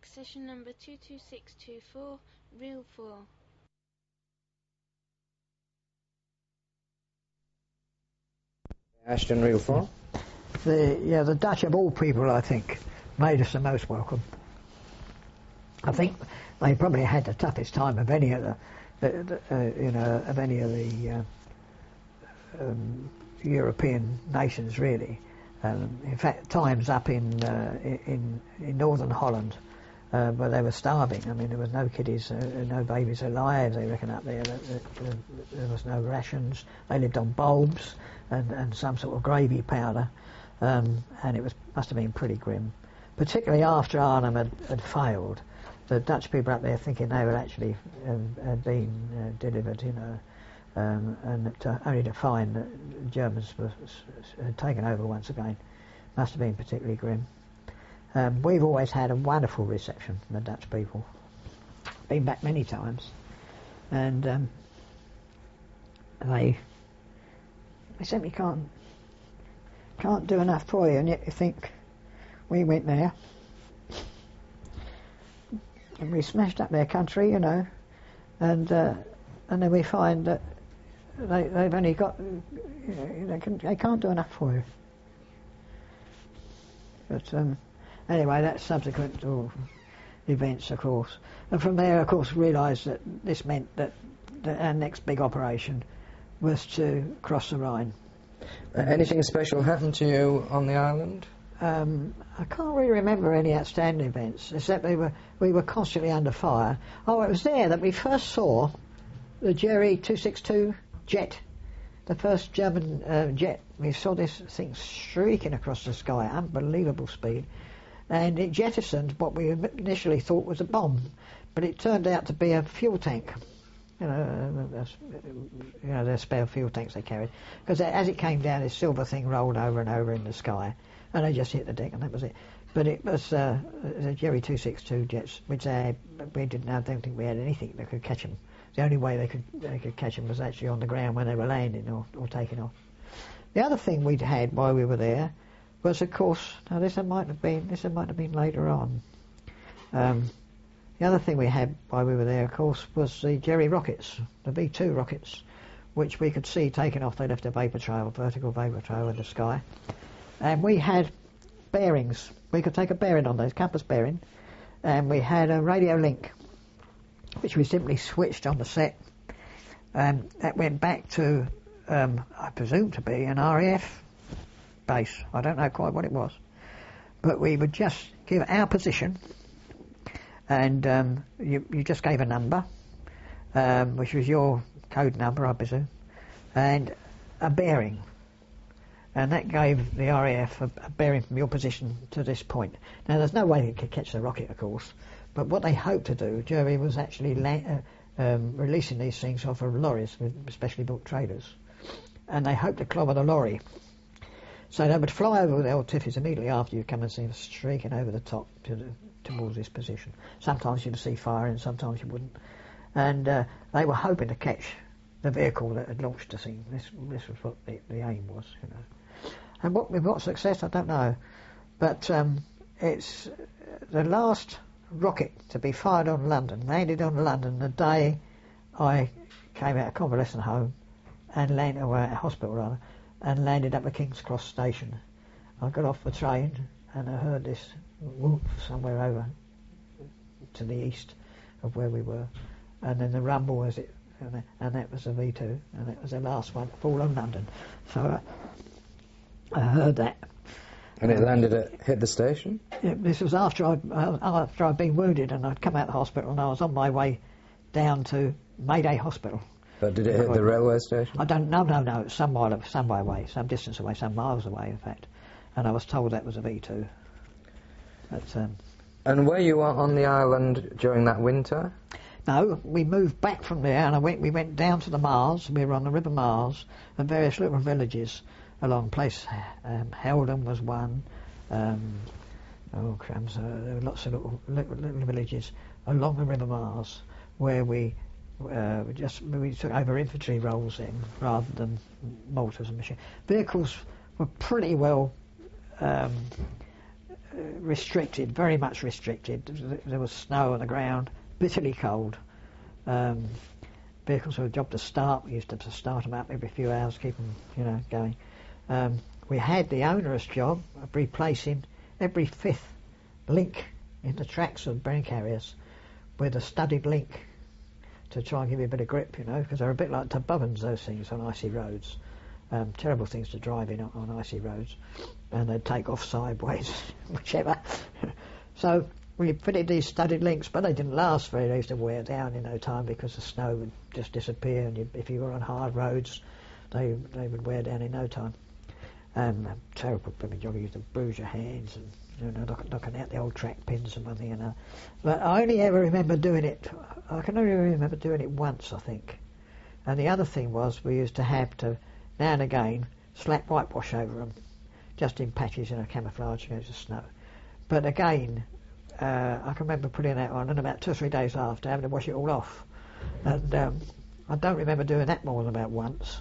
session number 22624, reel 4. Ashton, reel 4. The Dutch of all people, I think, made us the most welcome. I think they probably had the toughest time of any of the European nations, really. In fact, times up in northern Holland, where they were starving. I mean, there was no kiddies, no babies alive. They reckon up there that there was no rations. They lived on bulbs and some sort of gravy powder, and it must have been pretty grim. Particularly after Arnhem had failed, the Dutch people up there thinking they would actually had been delivered, and only to find that the Germans had taken over once again. Must have been particularly grim. We've always had a wonderful reception from the Dutch people. Been back many times, and they simply can't do enough for you. And yet you think, we went there and we smashed up their country, and then we find that they've only got, they can't do enough for you. But anyway, that's subsequent to events, of course. And from there, of course, realised that this meant that our next big operation was to cross the Rhine. Anything special happened to you on the island? I can't really remember any outstanding events, except we were constantly under fire. Oh, it was there that we first saw the Jerry 262 jet, the first German jet. We saw this thing shrieking across the sky, unbelievable speed, and it jettisoned what we initially thought was a bomb, but it turned out to be a fuel tank. Their spare fuel tanks they carried, because as it came down, this silver thing rolled over and over in the sky, and they just hit the deck, and that was it. But it was the Jerry 262 jets, which I don't think we had anything that could catch them. The only way they could catch them was actually on the ground when they were landing or taking off. The other thing we'd had while we were there was, of course, now this might have been later on. The other thing we had while we were there, of course, was the Jerry rockets, the V2 rockets, which we could see taking off. They left a vapor trail, vertical vapor trail in the sky. And we had bearings. We could take a bearing on those, compass bearing, and we had a radio link, which we simply switched on the set. That went back to, I presume to be an RAF base. I don't know quite what it was. But we would just give our position, and you just gave a number, which was your code number, I presume, and a bearing. And that gave the RAF a bearing from your position to this point. Now, there's no way it could catch the rocket, of course, but what they hoped to do, Jerry, was actually releasing these things off of lorries with specially built trailers. And they hoped to clobber the lorry. So they would fly over with old Tiffies immediately after you come and see them streaking over the top towards this position. Sometimes you'd see fire and sometimes you wouldn't. And they were hoping to catch the vehicle that had launched the thing. This was what the aim was, And with what success, I don't know. But it's the last rocket to be fired on London, landed on London the day I came out of convalescent home and hospital and landed up at King's Cross station. I got off the train and I heard this whoop somewhere over to the east of where we were, and then the rumble was it, and that was a V2, and that was the last one to fall on London. So I heard that. And it hit the station? Yeah, this was after I'd been wounded, and I'd come out of the hospital, and I was on my way down to Mayday Hospital. But did it hit the railway station? I don't. No. It's some way away, some distance away, some miles away, in fact. And I was told that was a V2. But, and were you on the island during that winter? No, we moved back from there, and we went down to the Mars. We were on the River Mars, and various little villages along place. Heldon was one. There were lots of little villages along the River Mars where we took over infantry roles in rather than mortars and machine. Vehicles were pretty well restricted, very much restricted. There was snow on the ground, bitterly cold. Vehicles were a job to start. We used to start them up every few hours, keep them, going. We had the onerous job of replacing every fifth link in the tracks of brain carriers with a studded link to try and give you a bit of grip, because they're a bit like toboggans, those things, on icy roads. Terrible things to drive in on icy roads, and they'd take off sideways, whichever. So we fitted these studded links, but they didn't last very long. They used to wear down in no time because the snow would just disappear, and if you were on hard roads, they would wear down in no time. Terrible. You used to bruise your hands and knocking out the old track pins and one thing and another. But I only ever remember doing it. I can only remember doing it once, I think. And the other thing was we used to have to now and again slap whitewash over them, just in patches, camouflage against the snow. But again, I can remember putting that on, and about 2 or 3 days after, having to wash it all off. And I don't remember doing that more than about once.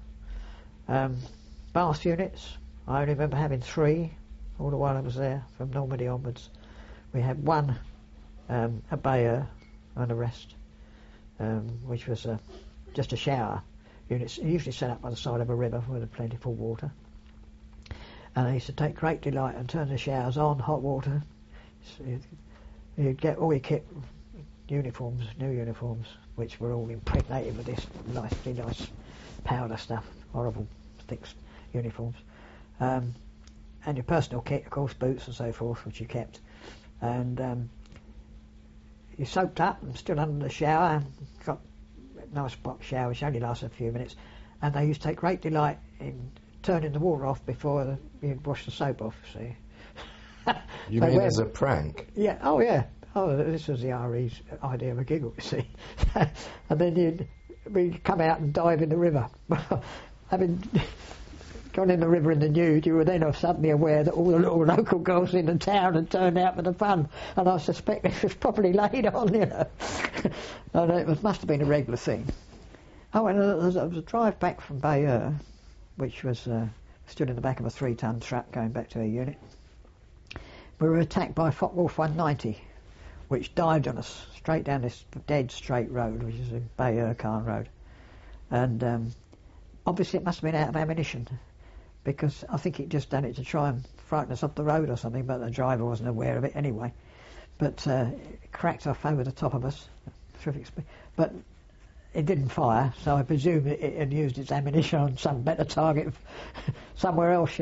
Bath units, I only remember having 3 all the while I was there, from Normandy onwards. We had 1 at Bayeux and the rest, which was just a shower unit, usually set up by the side of a river with plentiful water. And they used to take great delight in turning the showers on, hot water. So you'd get all your kit, uniforms, new uniforms, which were all impregnated with this nice powder stuff, horrible thick uniforms. And your personal kit, of course, boots and so forth, which you kept. And you soaked up and stood under the shower, and got a nice box shower, which only lasted a few minutes. And they used to take great delight in turning the water off before you'd wash the soap off, see. You mean as a prank? Yeah, oh yeah. Oh, this was the RE's idea of a giggle, you see. And then we'd come out and dive in the river. Having gone in the river in the nude, you were then suddenly aware that all the little local girls in the town had turned out for the fun, and I suspect this was probably laid on, And it must have been a regular thing. Oh, and there was a drive back from Bayeux, which was stood in the back of a 3-ton truck going back to a unit. We were attacked by Focke-Wulf 190, which dived on us straight down this dead straight road, which is a Bayeux-Caen road. And obviously it must have been out of ammunition, because I think it just done it to try and frighten us off the road or something, but the driver wasn't aware of it anyway. But it cracked off over the top of us, terrific speed. But it didn't fire, so I presume it had used its ammunition on some better target somewhere else,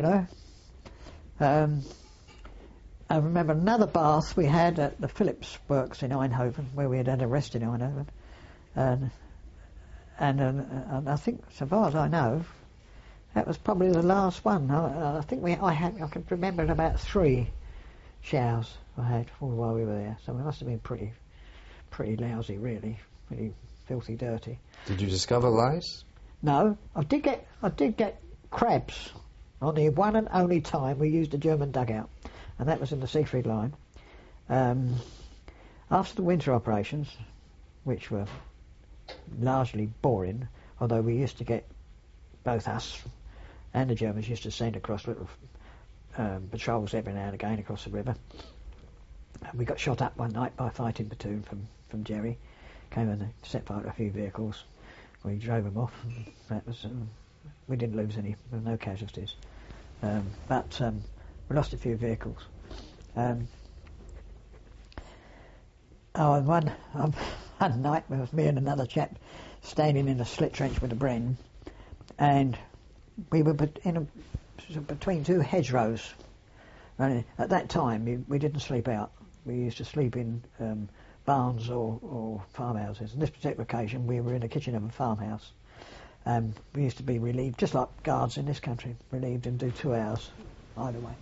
I remember another bath we had at the Phillips Works in Eindhoven, where we had a rest in Eindhoven. And I think, so far as I know, that was probably the last one. I think I could remember about 3 showers I had all while we were there. So we must have been pretty lousy, really, pretty filthy dirty. Did you discover lice? No, I did get crabs on the one and only time we used a German dugout, and that was in the Siegfried Line. After the winter operations, which were largely boring, although we used to get, both us and the Germans used to send across little patrols every now and again across the river. And we got shot up one night by a fighting platoon from Jerry. Came and set fire to a few vehicles. We drove them off. And that was we didn't lose any. There were no casualties, but we lost a few vehicles. And one night it was me and another chap standing in a slit trench with a Bren, and we were between 2 hedgerows. And at that time we didn't sleep out. We used to sleep in barns or farmhouses. On this particular occasion we were in the kitchen of a farmhouse. We used to be relieved, just like guards in this country, relieved and do 2 hours either way.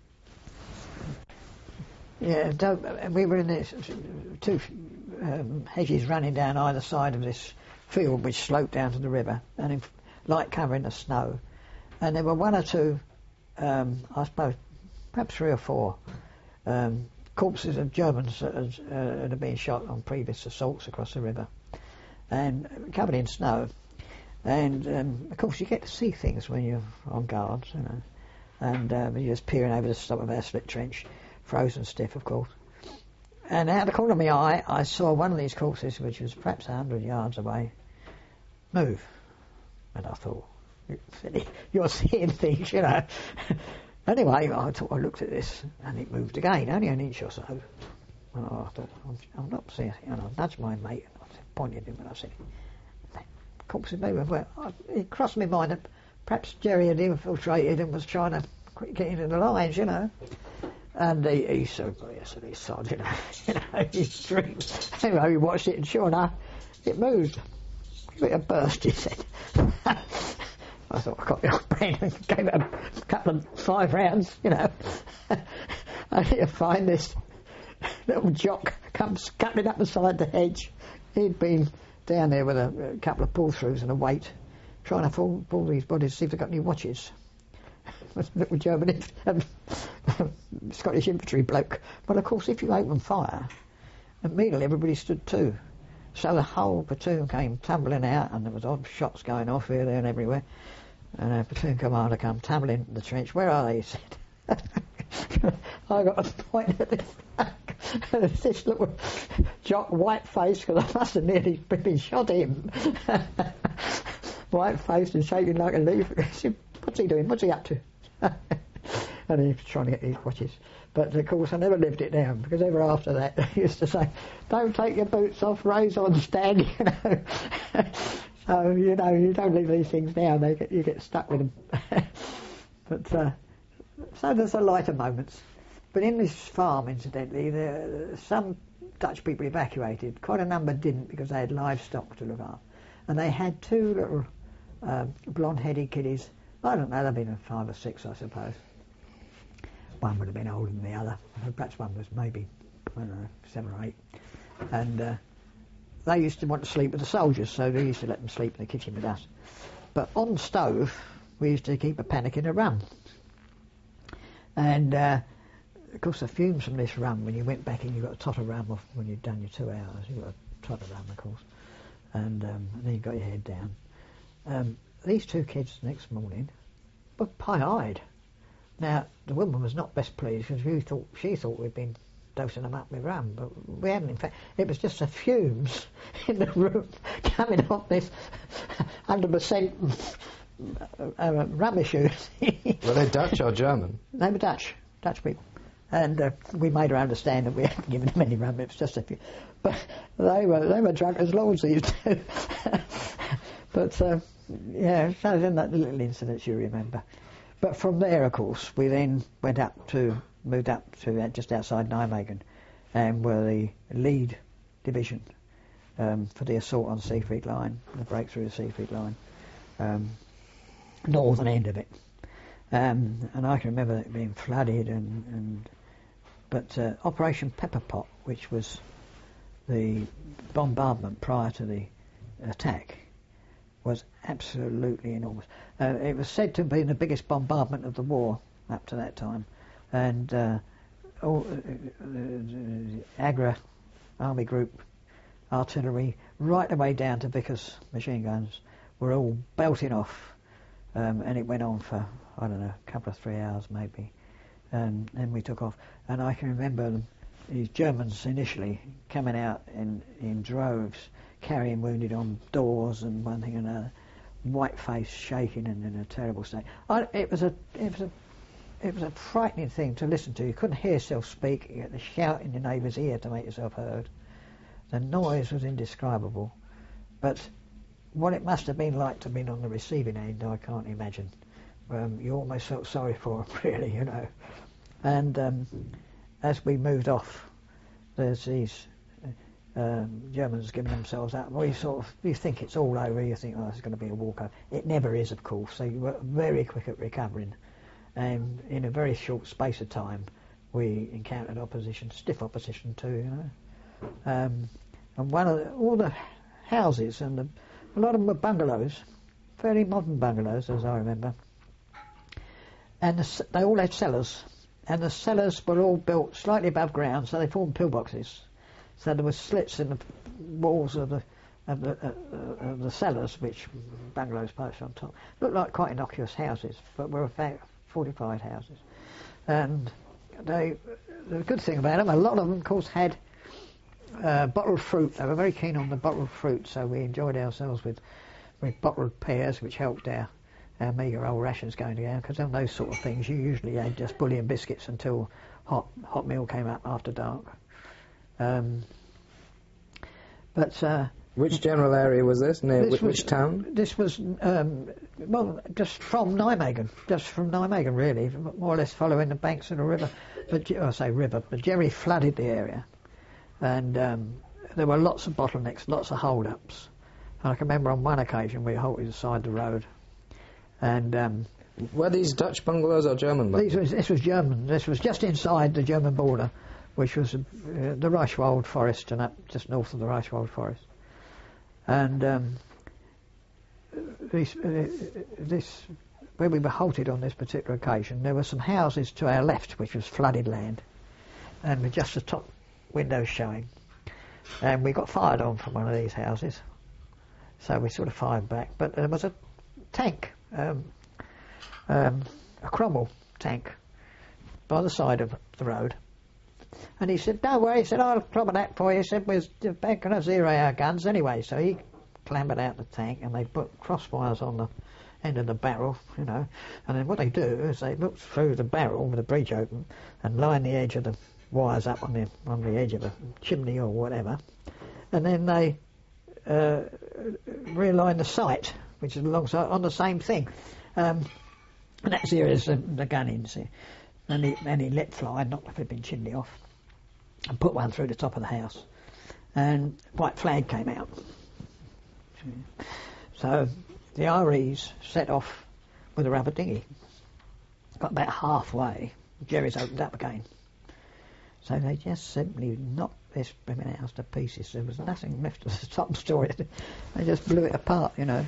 Yeah, and we were in this 2 hedges running down either side of this field which sloped down to the river, and in light cover in the snow. And there were 1 or 2, I suppose, perhaps 3 or 4 corpses of Germans that had been shot on previous assaults across the river, and covered in snow. And of course you get to see things when you're on guards, and you're just peering over the top of our slit trench. frozen stiff, of course. And out of the corner of my eye, I saw one of these corpses, which was perhaps 100 yards away, move. And I thought, you're seeing things, you know. Anyway, I looked at this, and it moved again, only an inch or so. And I thought, I'm not seeing it. And I nudged my mate, and I pointed at him, and I said, that corpse is moving. Well, it crossed my mind that perhaps Jerry had infiltrated and was trying to get into the lines, you know. And he said, yes, and he sod, you know, his dreams. Anyway, we watched it, and sure enough, it moved. Give it a burst, he said. I thought, I got the old brain and gave it a couple of 5 rounds, you know. Only to find this little jock comes scuttling up beside the hedge. He'd been down there with a couple of pull-throughs and a weight, trying to pull these bodies, see if they've got any watches. Little German Scottish infantry bloke. Well, of course, if you open fire, immediately everybody stood too. So the whole platoon came tumbling out, and there was odd shots going off here, there and everywhere. And a platoon commander came tumbling into the trench. Where are they? He said. I got a point at this little jock, white-faced, because I must have nearly been shot him. White-faced and shaking like a leaf. He said, what's he doing? What's he up to? And he was trying to get these watches. But of course I never lived it down, because ever after that they used to say, don't take your boots off, raise on stand, you know. So, you know, you don't leave these things down, you get stuck with them. But so there's the lighter moments. But in this farm, incidentally, some Dutch people evacuated. Quite a number didn't, because they had livestock to look after. And they had 2 little blonde-headed kiddies. I don't know, they'd been 5 or 6, I suppose. One would have been older than the other. Perhaps one was maybe, I don't know, 7 or 8. And they used to want to sleep with the soldiers, so they used to let them sleep in the kitchen with us. But on the stove, we used to keep a pannikin of rum. And, of course, the fumes from this rum, when you went back in, you got a tot of rum off when you'd done your 2 hours. You got a tot of rum, of course. And then you got your head down. These 2 kids the next morning were pie-eyed. Now, the woman was not best pleased, because she thought we'd been dosing them up with rum, but we hadn't. In fact, it was just the fumes in the room coming off this 100% rum issue. Were they Dutch or German? They were Dutch people. And we made her understand that we hadn't given them any rum, it was just a few. But they were drunk as lords, these 2. But, yeah, so then that little incident you remember. But from there, of course, we then moved up to just outside Nijmegen, and were the lead division for the assault on Siegfried Line, the breakthrough of Siegfried Line, northern end of it. And I can remember it being flooded, but Operation Pepperpot, which was the bombardment prior to the attack, was absolutely enormous. It was said to have been the biggest bombardment of the war up to that time. And Agra Army Group artillery, right the way down to Vickers machine guns, were all belting off. And it went on for, I don't know, a couple of 3 hours maybe. And then we took off. And I can remember these Germans initially coming out in droves, carrying wounded on doors and one thing and another, white face, shaking and in a terrible state. It was a frightening thing to listen to. You couldn't hear yourself speak. You had to shout in your neighbour's ear to make yourself heard. The noise was indescribable. But what it must have been like to have been on the receiving end, I can't imagine. You almost felt sorry for them, really, you know. And as we moved off, there's these Germans giving themselves up. Well, you think it's all over. You think, oh, it's going to be a walkover. It never is, of course. So you were very quick at recovering, and in a very short space of time, we encountered opposition, stiff opposition too. You know, and all the houses, and a lot of them were bungalows, fairly modern bungalows, as I remember, and they all had cellars, and the cellars were all built slightly above ground, so they formed pillboxes. So there were slits in the walls of the cellars, which bungalows perched on top. Looked like quite innocuous houses, but were fortified houses. And the good thing about them, a lot of them, of course, had bottled fruit. They were very keen on the bottled fruit, so we enjoyed ourselves with bottled pears, which helped our meagre old rations going down, because on those sort of things you usually had just bullion biscuits until hot meal came up after dark. Which general area was this? Near which town? This was, just from Nijmegen, really, more or less following the banks of the river. But Jerry flooded the area, and there were lots of bottlenecks, lots of hold-ups. And I can remember on one occasion we halted beside the road, and were these Dutch bungalows or German bungalows? This was German. This was just inside the German border, which was the Reichswald Forest, and up just north of the Reichswald Forest. And where we were halted on this particular occasion, there were some houses to our left, which was flooded land, and with just the top windows showing. And we got fired on from one of these houses, so we sort of fired back. But there was a tank, a Cromwell tank, by the side of the road. And he said, "Don't worry," he said, "I'll clobber that for you." He said, "We're going to zero our guns anyway." So he clambered out the tank, and they put crosswires on the end of the barrel, you know. And then what they do is they look through the barrel with the breech open and line the edge of the wires up on the edge of a chimney or whatever. And then they realign the sight, which is alongside on the same thing. And that's here is the gun in, see. And he let fly and knocked the flipping chimney off and put one through the top of the house. And white flag came out. So the REs set off with a rubber dinghy. Got about halfway, Jerry's opened up again. So they just simply knocked this brimming house to pieces. There was nothing left of the top story. They just blew it apart, you know.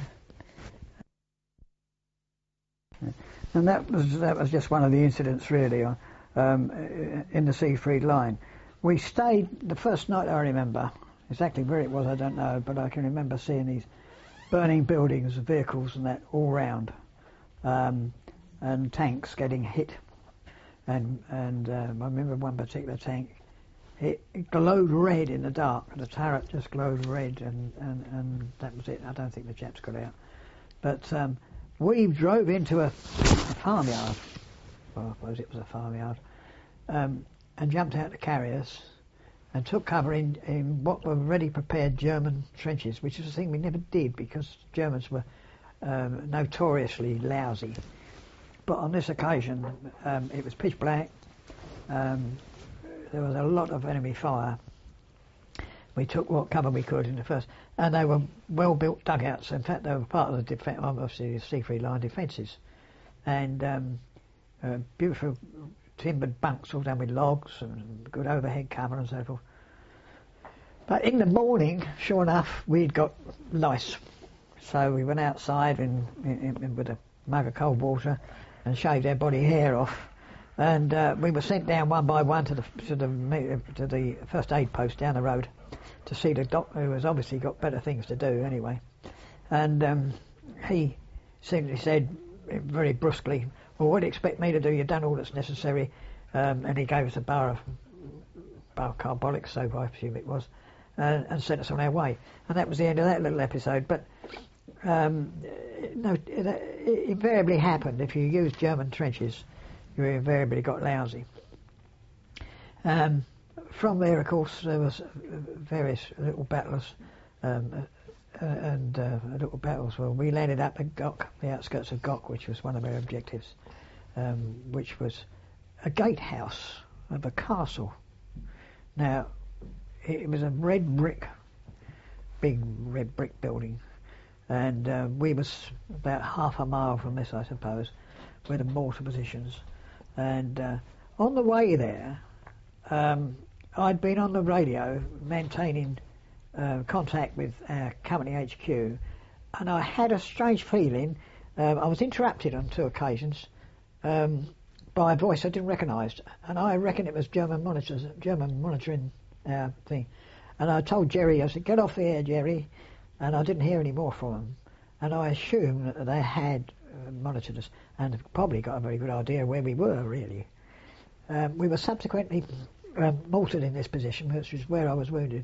And that was just one of the incidents, really, in the Siegfried Line. We stayed the first night. I remember exactly where it was. I don't know, but I can remember seeing these burning buildings, vehicles, and that all round, and tanks getting hit. And I remember one particular tank. It glowed red in the dark. The turret just glowed red, and that was it. I don't think the chaps got out, but. We drove into a farmyard, well, I suppose it was a farmyard, and jumped out the carriers and took cover in what were ready prepared German trenches, which is a thing we never did because Germans were notoriously lousy. But on this occasion, it was pitch black, there was a lot of enemy fire. We took what cover we could in the first, and they were well-built dugouts. In fact, they were part of the Siegfried Line defences, and beautiful timbered bunks all done with logs and good overhead cover and so forth. But in the morning, sure enough, we'd got lice, so we went outside with a mug of cold water and shaved our body hair off. And we were sent down one by one to the first aid post down the road to see the doctor, who has obviously got better things to do anyway. And he simply said very brusquely, "Well, what do you expect me to do? You've done all that's necessary." And he gave us a bar of carbolic soap, I presume it was, and sent us on our way. And that was the end of that little episode. But no, it invariably happened. If you used German trenches, you invariably got lousy. From there, of course, there was various little battles, little battles. Well, we landed up at Gok, the outskirts of Gok, which was one of our objectives, which was a gatehouse of a castle. Now, it was a big red brick building, and we was about half a mile from this, I suppose, where the mortar positions. And on the way there, I'd been on the radio maintaining contact with our company HQ, and I had a strange feeling. I was interrupted on 2 occasions by a voice I didn't recognise, and I reckon it was German monitoring our thing. And I told Jerry, I said, "Get off the air, Jerry," and I didn't hear any more from them. And I assumed that they had monitored us and probably got a very good idea where we were, really. We were subsequently mortared in this position, which is where I was wounded.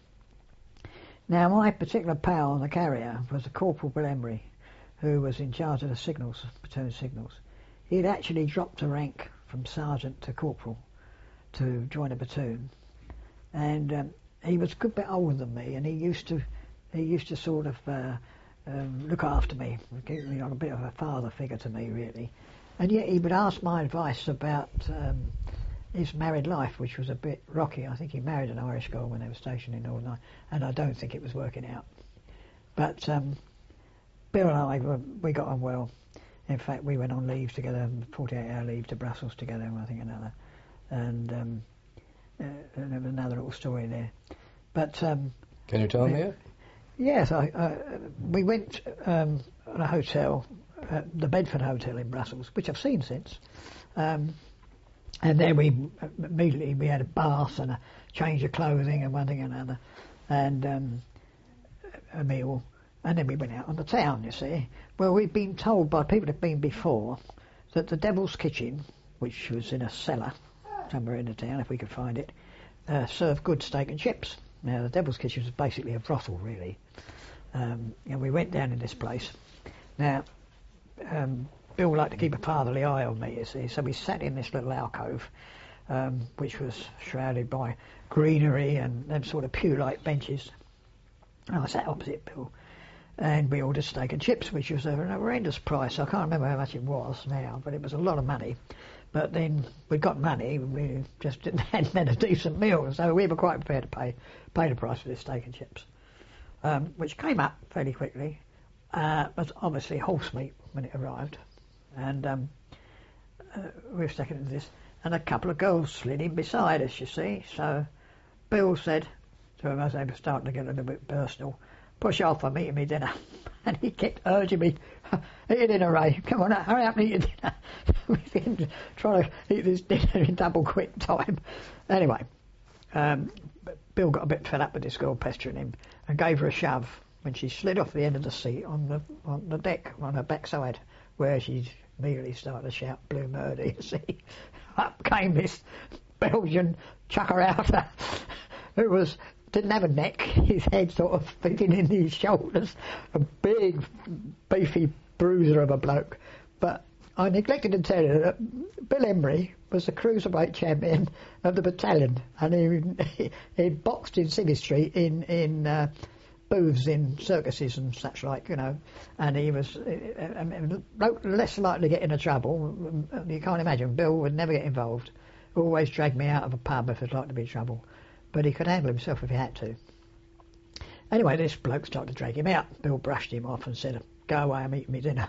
Now, my particular pal on the carrier was a Corporal Bill Emery, who was in charge of the signals, platoon signals. He'd actually dropped a rank from sergeant to corporal to join a platoon, and he was a good bit older than me, and he used to sort of look after me, give me like a bit of a father figure to me, really. And yet he would ask my advice about his married life, which was a bit rocky. I think he married an Irish girl when they were stationed in Northern Ireland, and I don't think it was working out. But Bill and I, we got on well. In fact, we went on leave together, 48-hour leave to Brussels together, I think another. And there was another little story there. But can you tell me it? Yes, we went on a hotel, the Bedford Hotel in Brussels, which I've seen since. And then we immediately had a bath and a change of clothing and one thing and another, and a meal. And then we went out on the town, you see. Well, we'd been told by people who'd been before that the Devil's Kitchen, which was in a cellar somewhere in the town, if we could find it, served good steak and chips. Now, the Devil's Kitchen was basically a brothel, really. And we went down in this place. Now, Bill liked to keep a fatherly eye on me, you see, so we sat in this little alcove, which was shrouded by greenery and them sort of pew-like benches. And I sat opposite Bill, and we ordered steak and chips, which was a horrendous price. I can't remember how much it was now, but it was a lot of money. But then we got money, we just hadn't had a decent meal, so we were quite prepared to pay the price for this steak and chips, which came up fairly quickly. Was obviously horse meat when it arrived, and we were stuck into this, and a couple of girls slid in beside us, you see. So Bill said to him, as they were starting to get a little bit personal, "Push off, I'm eating me dinner." And he kept urging me, "Eat your dinner, Ray. Come on, hurry up and eat your dinner." We've been trying to eat this dinner in double quick time. Anyway, Bill got a bit fed up with this girl pestering him and gave her a shove when she slid off the end of the seat on the deck, on her backside, where she immediately started to shout blue murder, you see. Up came this Belgian chucker-outer who didn't have a neck, his head sort of fitting in his shoulders, a big, beefy bruiser of a bloke. But I neglected to tell you that Bill Emery was the cruiserweight champion of the battalion, and he boxed in Civvy Street in booths in circuses and such like, you know, and he was less likely to get into trouble. You can't imagine, Bill would never get involved, always dragged me out of a pub if there's like to be trouble, but he could handle himself if he had to. Anyway, this bloke started to drag him out. Bill brushed him off and said, "Go away, I'm eating me dinner."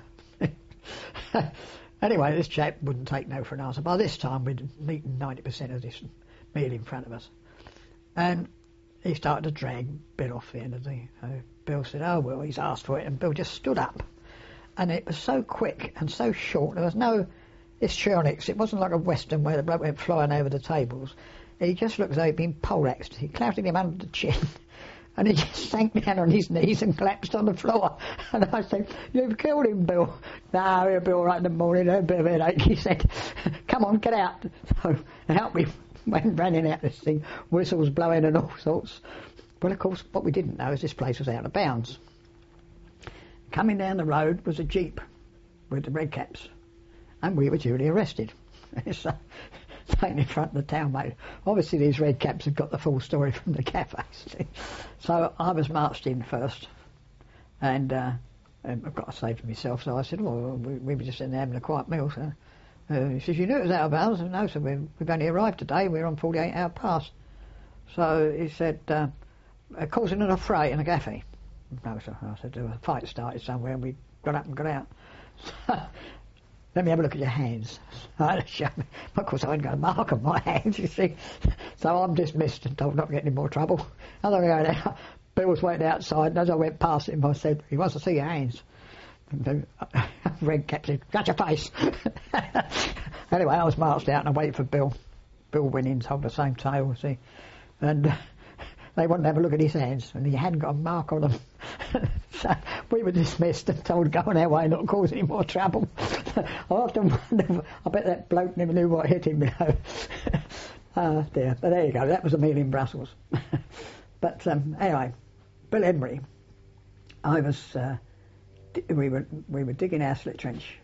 Anyway, this chap wouldn't take no for an answer. By this time we'd eaten 90% of this meal in front of us, and he started to drag Bill off the end of the... Bill said, "Oh, well, he's asked for it," and Bill just stood up. And it was so quick and so short. There was no histrionics. It wasn't like a Western where the bloke went flying over the tables. He just looked as though he'd been poleaxed. He clouted him under the chin, and he just sank down on his knees and collapsed on the floor. And I said, "You've killed him, Bill." "No, he'll be all right in the morning, a bit of a headache," he said. "Come on, get out." So out we went running out this thing, whistles blowing and all sorts. Well, of course, what we didn't know is this place was out of bounds. Coming down the road was a jeep with the red caps, and we were duly arrested. So, taken in front of the town mate. Obviously these red caps had got the full story from the cafe. So I was marched in first, and I've got to say for myself, so I said, "Well, we were just in there having a quiet meal, so." He says, "You knew it was out of bounds?" I said, "No, so we've only arrived today, we're on 48-hour pass." So he said, "Causing an affray in a cafe?" "No, sir." I said, "A fight started somewhere and we got up and got out." So, "Let me have a look at your hands." Of course, I hadn't got a mark on my hands, you see. So I'm dismissed and told not to get any more trouble. As I go out, Bill was waiting outside, and as I went past him, I said, "He wants to see your hands." And the red cap said, "Shut your face." Anyway, I was marched out and I waited for Bill. Bill went in, told the same tale, see. And they wanted to have a look at his hands, and he hadn't got a mark on them. So we were dismissed and told to go on our way, not cause any more trouble. I often wonder, I bet that bloke never knew what hit him, you know. Oh dear, but there you go, that was a meal in Brussels. But anyway, Bill Emery, I was, we were digging our slit trench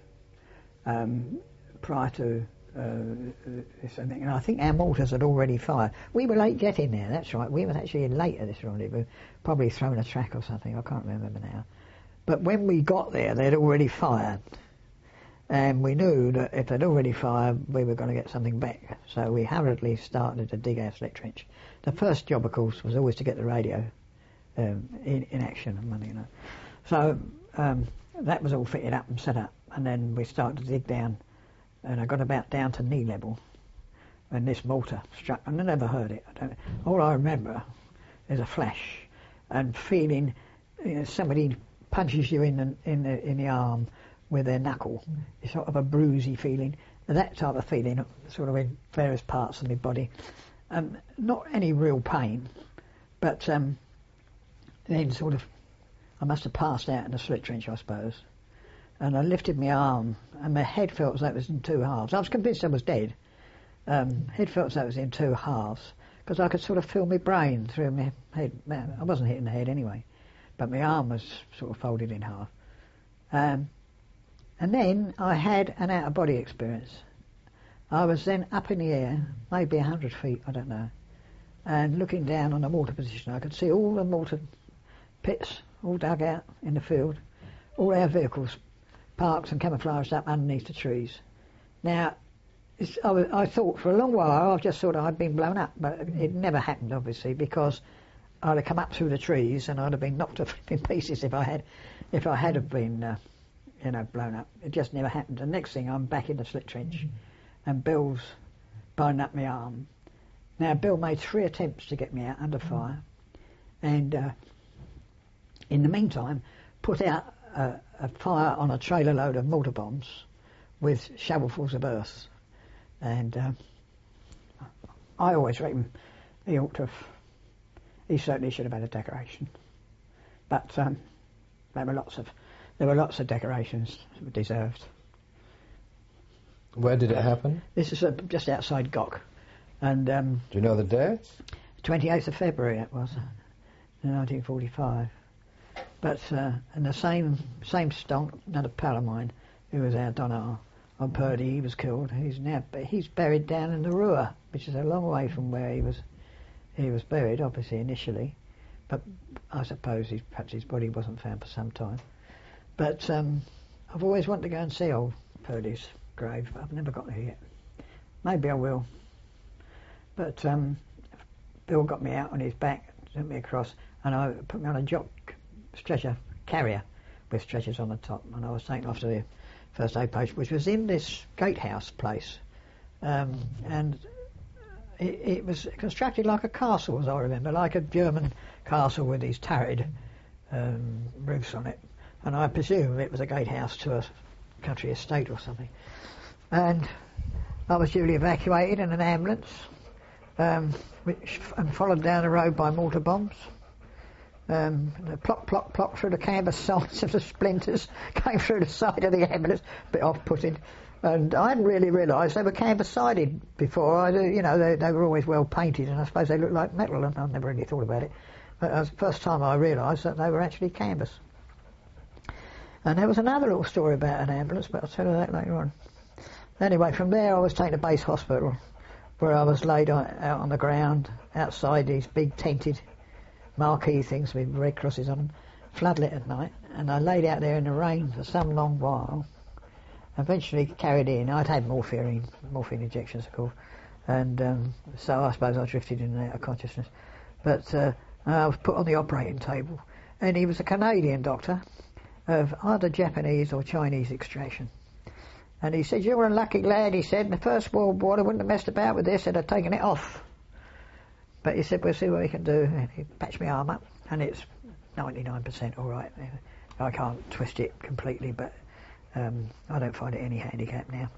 prior to this thing, and I think our mortars had already fired. We were late getting there, that's right, we were actually late at this rendezvous, probably thrown a track or something, I can't remember now. But when we got there, they'd already fired. And we knew that if they'd already fired, we were going to get something back. So we hurriedly started to dig our slit trench. The first job, of course, was always to get the radio in action, you know. So that was all fitted up and set up. And then we started to dig down. And I got about down to knee level. And this mortar struck. And I never heard it. All I remember is a flash and feeling, you know, somebody punches you in the arm with their knuckle. It's sort of a bruisey feeling. That type of feeling, sort of in various parts of my body. Not any real pain, but then sort of, I must have passed out in the slit trench, I suppose. And I lifted my arm, and my head felt as though it was in two halves. I was convinced I was dead. Head felt as though it was in two halves, because I could sort of feel my brain through my head. I wasn't hitting the head anyway, but my arm was sort of folded in half. And then I had an out-of-body experience. I was then up in the air, maybe 100 feet, I don't know, and looking down on the mortar position. I could see all the mortar pits, all dug out in the field, all our vehicles parked and camouflaged up underneath the trees. Now, I thought for a long while, I just thought I'd been blown up, but it never happened, obviously, because I'd have come up through the trees and I'd have been knocked in pieces if I had have been blown up. It just never happened. The next thing, I'm back in the slit trench, and Bill's binding up my arm. Now, Bill made 3 attempts to get me out under fire, and in the meantime, put out a fire on a trailer load of mortar bombs with shovelfuls of earth. And I always reckon he certainly should have had a decoration. But there were lots of decorations deserved. Where did it happen? This is just outside Gok. And do you know the date? 28th of February it was, in 1945. But and the same stonk, another pal of mine, who was our Donar on Purdy, he was killed. He's buried down in the Rua, which is a long way from where he was buried, obviously initially. But I suppose perhaps his body wasn't found for some time. But I've always wanted to go and see old Purdy's grave, but I've never got there yet. Maybe I will. But Bill got me out on his back, took me across, and I put me on a jock stretcher carrier with stretchers on the top, and I was taken off to the first aid post, which was in this gatehouse place, and it was constructed like a castle, as I remember, like a German castle with these turreted roofs on it, and I presume it was a gatehouse to a country estate or something. And I was duly evacuated in an ambulance, and followed down the road by mortar bombs. The plop, plop, plop through the canvas sides of the splinters came through the side of the ambulance, a bit off-putting. And I hadn't really realised they were canvas-sided before. They were always well painted, and I suppose they looked like metal, and I never really thought about it. But it was the first time I realised that they were actually canvas. And there was another little story about an ambulance, but I'll tell you that later on. Anyway, from there I was taken to base hospital, where I was laid out on the ground outside these big tented marquee things with red crosses on them, floodlit at night, and I laid out there in the rain for some long while. Eventually carried in. I'd had morphine injections, of course, and so I suppose I drifted in and out of consciousness. But I was put on the operating table, and he was a Canadian doctor of either Japanese or Chinese extraction. And he said, "You're a lucky lad," he said. "In the First World War, I wouldn't have messed about with this, I'd have taken it off." But he said, "We'll see what we can do." And he patched my arm up, and it's 99% all right. I can't twist it completely, but I don't find it any handicap now.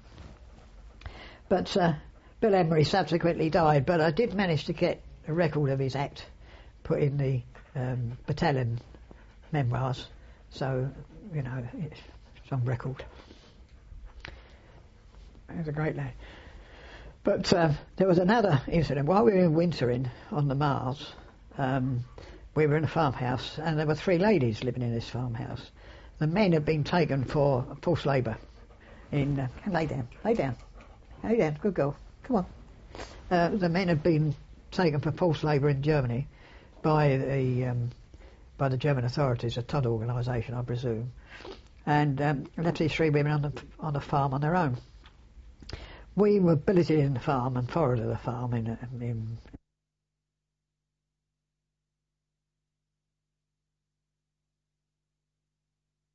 But Bill Emery subsequently died, but I did manage to get a record of his act put in the battalion memoirs, so, it's on record. He was a great lad. But there was another incident. While we were wintering on the Mars, we were in a farmhouse, and there were 3 ladies living in this farmhouse. The men had been taken for forced labour. Lay down, good girl, come on. The men had been taken for forced labour in Germany by the German authorities, a Todd organisation, I presume, and left these 3 women on the farm on their own. We were billeted in the farm and forwarded the farm in